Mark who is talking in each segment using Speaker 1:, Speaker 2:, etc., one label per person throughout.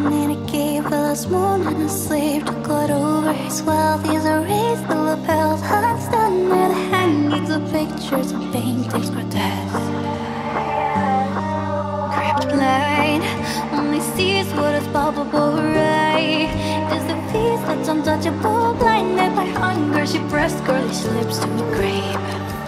Speaker 1: in a cave with a moon and a slave to cut over his wealth. He's erased the lapels, hands down near the hangings of pictures and paintings grotesque. Kryptonite only sees what is palpable, right? Is the feast that's untouchable, blinded by hunger. She pressed girly lips to a grave.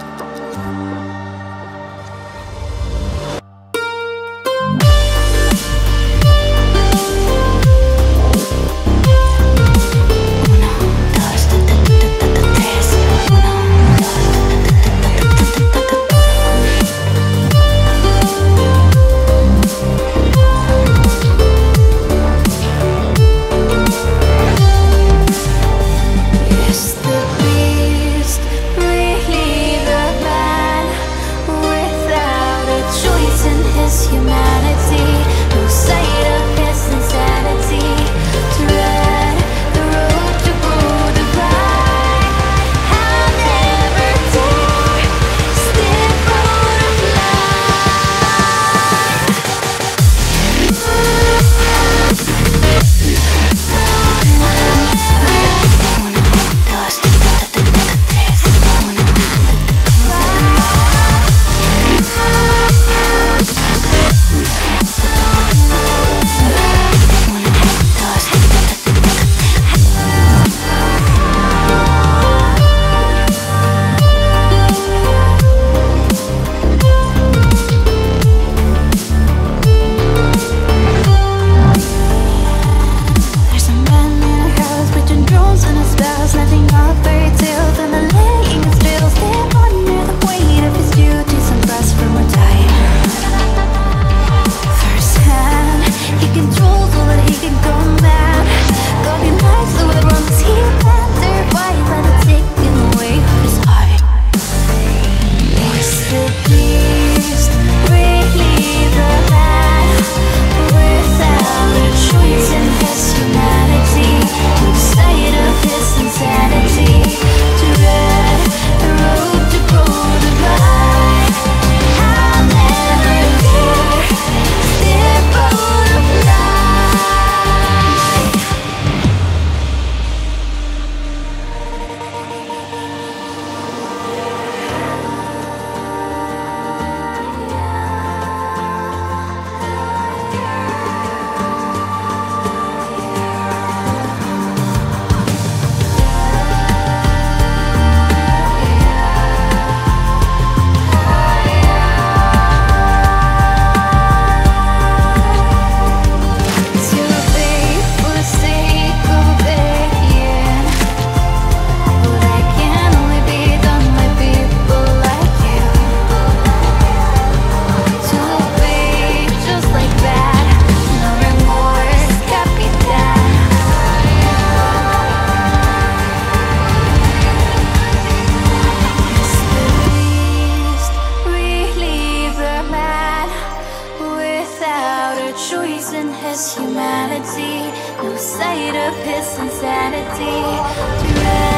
Speaker 1: Choice in his humanity, no sight of his insanity.